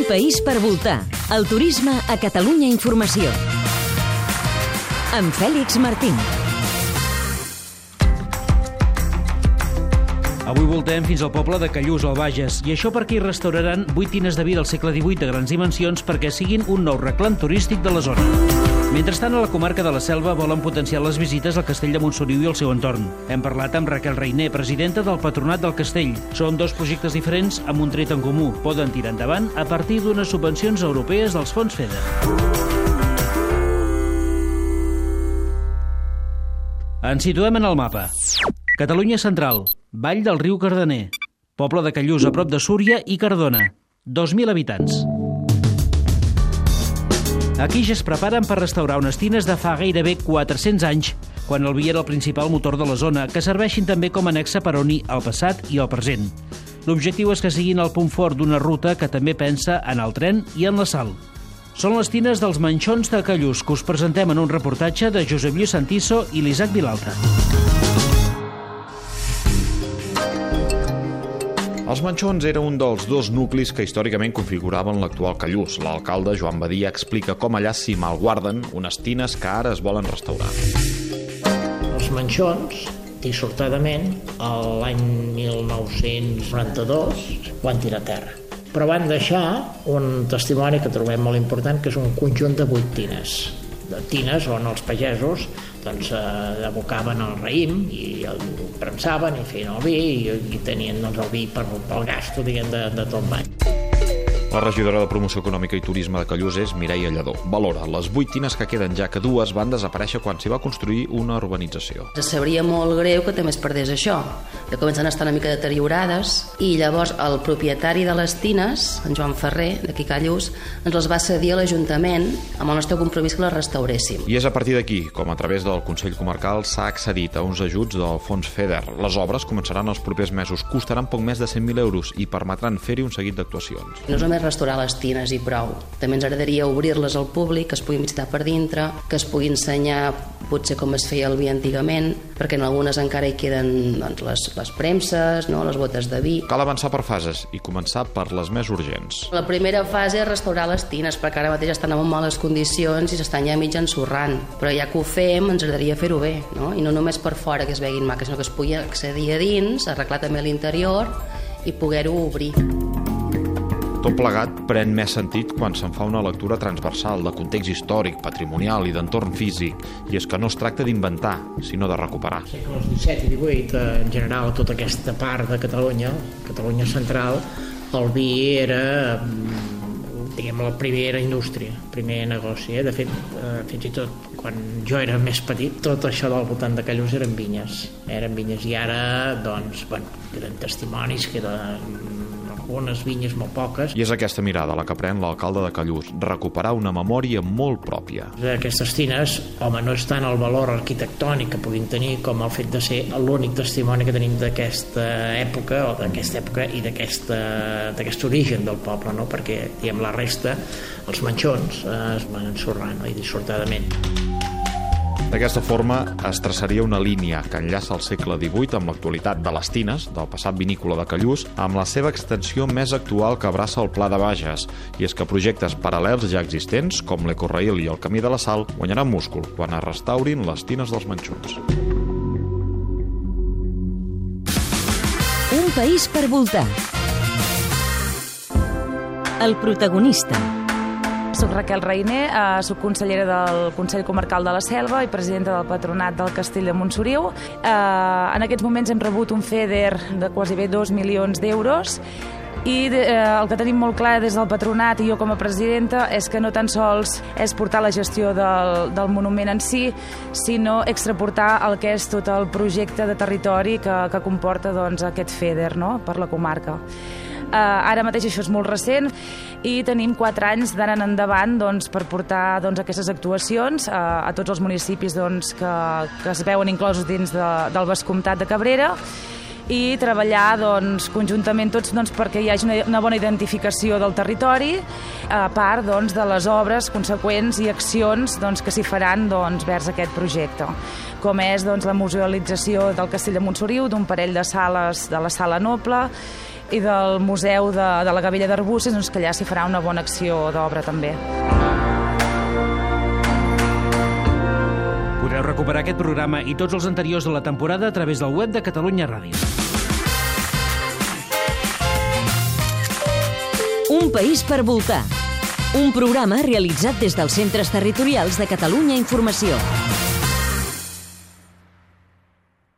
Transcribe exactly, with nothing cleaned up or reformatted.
país per voltar. El turisme a Catalunya Informació. Amb Fèlix Martín. Avui voltem fins al poble de Callús, al Bages, i això perquè hi restauraran vuit tines de vi del segle divuit de grans dimensions perquè siguin un nou reclam turístic de la zona. Mentrestant, a la comarca de la Selva volen potenciar les visites al castell de Montsoriu i al seu entorn. Hem parlat amb Raquel Reiner, presidenta del Patronat del Castell. Són dos projectes diferents amb un tret en comú. Poden tirar endavant a partir d'unes subvencions europees dels fons FEDER. Ens situem en el mapa. Catalunya central, Vall del Riu Cardener, poble de Callús a prop de Súria i Cardona, dos mil habitants. Aquí ja es preparen per restaurar unes tines de fa gairebé quatre-cents anys, quan el vi era el principal motor de la zona, que serveixin també com a nexe per unir el passat i el present. L'objectiu és que siguin el punt fort d'una ruta que també pensa en el tren i en la sal. Són les tines dels Manxons de Callús, que us presentem en un reportatge de Josep Lluís Santiso i l'Isaac Vilalta. Els Manxons era un dels dos nuclis que històricament configuraven l'actual Callús. L'alcalde Joan Badia explica com allà s'hi malguarden unes tines que ara es volen restaurar. Els Manxons, dissortadament, l'any mil nou-cents noranta-dos, van tirar a terra. Però van deixar un testimoni que trobem molt important, que és un conjunt de vuit tines. De tines on els pagesos doncs, eh, abocaven el raïm i el premsaven i feien el vi i, i tenien doncs, el vi per, pel gasto, diguem, de, de tot l'any. La regidora de Promoció Econòmica i Turisme de Callús és Mireia Lledó. Valora les vuit tines que queden, ja que dues van desaparèixer quan s'hi va construir una urbanització. Ens sabria molt greu que també es perdés això, que comencen a estar una mica deteriorades, i llavors el propietari de les tines, en Joan Ferrer, d'aquí Callús, ens les va cedir a l'Ajuntament amb el nostre compromís que les restauréssim. I és a partir d'aquí, com a través del Consell Comarcal, s'ha accedit a uns ajuts del fons FEDER. Les obres començaran els propers mesos, costaran poc més de cent mil euros i permetran fer-hi un seguit d'actuacions. No és només restaurar les tines i prou. També ens agradaria obrir-les al públic, que es puguin visitar per dintre, que es pugui ensenyar potser com es feia el vi antigament, perquè en algunes encara hi queden doncs, les, les premses, no? Les botes de vi. Cal avançar per fases i començar per les més urgents. La primera fase és restaurar les tines, perquè ara mateix estan en males condicions i s'estan ja mig ensorrant. Però ja que ho fem, ens agradaria fer-ho bé, no? I no només per fora que es veguin maques, sinó que es pugui accedir a dins, arreglar també l'interior i poder-ho obrir. Tot plegat pren més sentit quan se'n fa una lectura transversal de context històric, patrimonial i d'entorn físic, i és que no es tracta d'inventar, sinó de recuperar. Els segles disset i divuit, en general, a tota aquesta part de Catalunya, Catalunya central, el vi era, diguem, la primera indústria, el primer negoci. Eh? De fet, eh, fins i tot quan jo era més petit, tot això del voltant de Callús eren vinyes. Eren vinyes i ara, doncs, bueno, queden testimonis, queden algunes vinyes molt poques. I és aquesta mirada la que pren l'alcalde de Callús, recuperar una memòria molt pròpia. Aquestes tines, home, no és tant el valor arquitectònic que puguin tenir com el fet de ser l'únic testimoni que tenim d'aquesta època, o d'aquesta època i d'aquest origen del poble, no? Perquè, diguem, la resta, els Manxons, eh, es van ensorrant, no? I dissortadament. D'aquesta forma es traçaria una línia que enllaça el segle divuit amb l'actualitat de les tines, del passat vinícola de Callús, amb la seva extensió més actual que abraça el Pla de Bages. I és que projectes paral·lels ja existents, com l'Ecorail i el Camí de la Sal, guanyaran múscul quan es restaurin les tines dels Manxons. Un país per voltar. El protagonista. Soc Raquel Reiner, eh, soc consellera del Consell Comarcal de la Selva i presidenta del Patronat del Castell de Montsoriu. Eh, en aquests moments hem rebut un FEDER de quasi bé dos milions d'euros i eh, el que tenim molt clar des del Patronat i jo com a presidenta és que no tan sols és portar la gestió del, del monument en si, sinó extraportar el que és tot el projecte de territori que, que comporta doncs, aquest FEDER, no?, per la comarca. Uh, ara mateix això és molt recent i tenim quatre anys d'ara en endavant doncs, per portar doncs, aquestes actuacions uh, a tots els municipis doncs, que, que es veuen inclosos dins de, del Vescomtat de Cabrera i treballar doncs, conjuntament tots doncs, perquè hi hagi una, una bona identificació del territori, a part doncs, de les obres conseqüents i accions doncs, que s'hi faran doncs, vers aquest projecte, com és doncs, la musealització del Castell de Montsoriu, d'un parell de sales de la Sala Noble, i del Museu de, de la Gavella d'Arbúcies, doncs que allà s'hi farà una bona acció d'obra també. Podeu recuperar aquest programa i tots els anteriors de la temporada a través del web de Catalunya Ràdio. Un país per voltar. Un programa realitzat des dels centres territorials de Catalunya Informació.